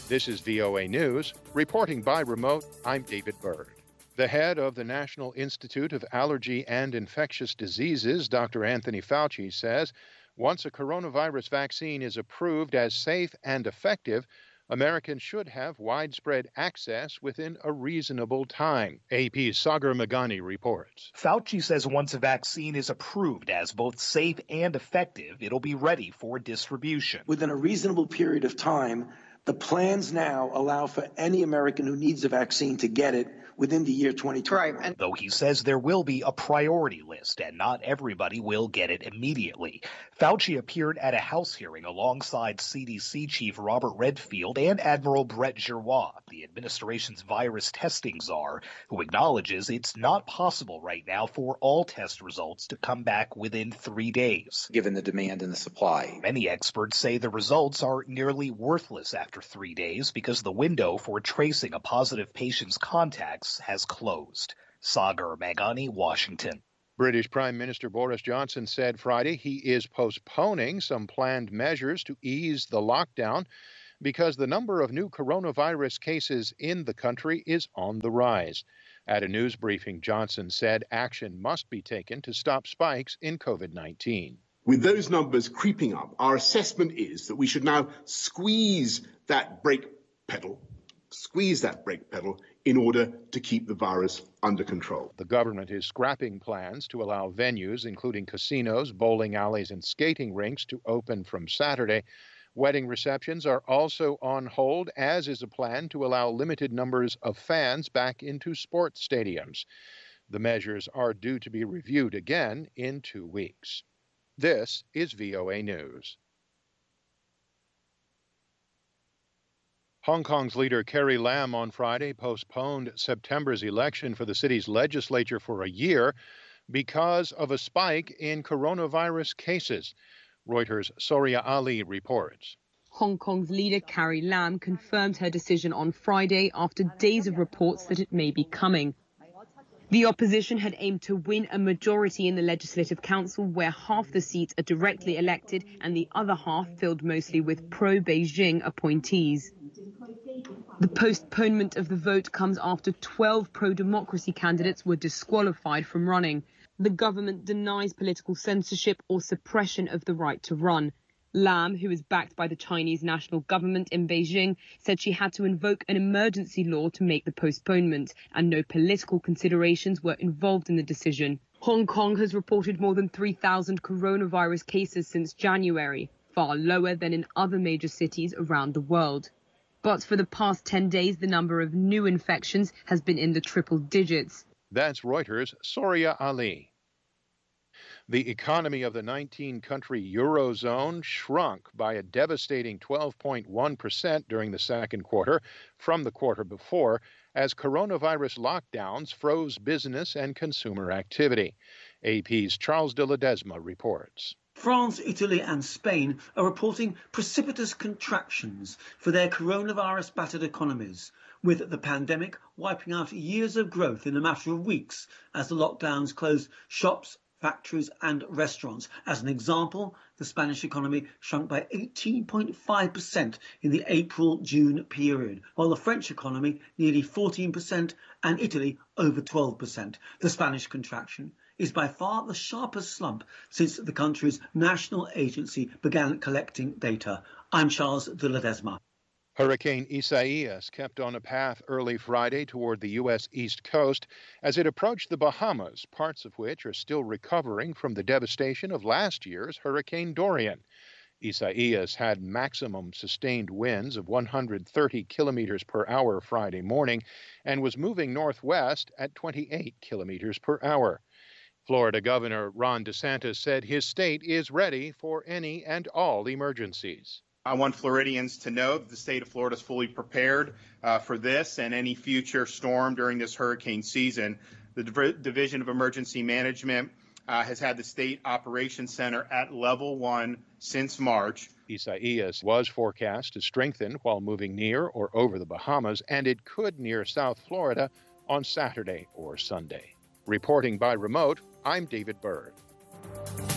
This is VOA News. Reporting by remote, I'm David Byrd. The head of the National Institute of Allergy and Infectious Diseases, Dr. Anthony Fauci, says once a coronavirus vaccine is approved as safe and effective, Americans should have widespread access within a reasonable time. AP's Sagar Meghani reports. Fauci says once a vaccine is approved as both safe and effective, it'll be ready for distribution. Within a reasonable period of time, the plans now allow for any American who needs a vaccine to get it within the year 2020. Right. Though he says there will be a priority list and not everybody will get it immediately. Fauci appeared at a House hearing alongside CDC Chief Robert Redfield and Admiral Brett Giroir, the administration's virus testing czar, who acknowledges it's not possible right now for all test results to come back within 3 days. Given the demand and the supply. Many experts say the results are nearly worthless after 3 days because the window for tracing a positive patient's contacts has closed. Sagar Meghani, Washington. British Prime Minister Boris Johnson said Friday he is postponing some planned measures to ease the lockdown because the number of new coronavirus cases in the country is on the rise. At a news briefing, Johnson said action must be taken to stop spikes in COVID-19. With those numbers creeping up, our assessment is that we should now squeeze that brake pedal in order to keep the virus under control. The government is scrapping plans to allow venues, including casinos, bowling alleys, and skating rinks, to open from Saturday. Wedding receptions are also on hold, as is a plan to allow limited numbers of fans back into sports stadiums. The measures are due to be reviewed again in 2 weeks. This is VOA News. Hong Kong's leader Carrie Lam on Friday postponed September's election for the city's legislature for a year because of a spike in coronavirus cases. Reuters' Soria Ali reports. Hong Kong's leader Carrie Lam confirmed her decision on Friday after days of reports that it may be coming. The opposition had aimed to win a majority in the Legislative Council, where half the seats are directly elected and the other half filled mostly with pro-Beijing appointees. The postponement of the vote comes after 12 pro-democracy candidates were disqualified from running. The government denies political censorship or suppression of the right to run. Lam, who is backed by the Chinese national government in Beijing, said she had to invoke an emergency law to make the postponement, and no political considerations were involved in the decision. Hong Kong has reported more than 3,000 coronavirus cases since January, far lower than in other major cities around the world. But for the past 10 days, the number of new infections has been in the triple digits. That's Reuters' Soria Ali. The economy of the 19-country Eurozone shrunk by a devastating 12.1% during the second quarter from the quarter before, as coronavirus lockdowns froze business and consumer activity. AP's Charles de Ledesma reports. France, Italy and Spain are reporting precipitous contractions for their coronavirus-battered economies, with the pandemic wiping out years of growth in a matter of weeks as the lockdowns closed shops, factories and restaurants. As an example, the Spanish economy shrunk by 18.5% in the April-June period, while the French economy nearly 14% and Italy over 12%. The Spanish contraction is by far the sharpest slump since the country's national agency began collecting data. I'm Charles de Ledesma. Hurricane Isaias kept on a path early Friday toward the U.S. East Coast as it approached the Bahamas, parts of which are still recovering from the devastation of last year's Hurricane Dorian. Isaias had maximum sustained winds of 130 kilometers per hour Friday morning and was moving northwest at 28 kilometers per hour. Florida Governor Ron DeSantis said his state is ready for any and all emergencies. I want Floridians to know that the state of Florida is fully prepared for this and any future storm during this hurricane season. The Division of Emergency Management has had the State Operations Center at level 1 since March. Isaias was forecast to strengthen while moving near or over the Bahamas, and it could near South Florida on Saturday or Sunday. Reporting by remote, I'm David Byrd.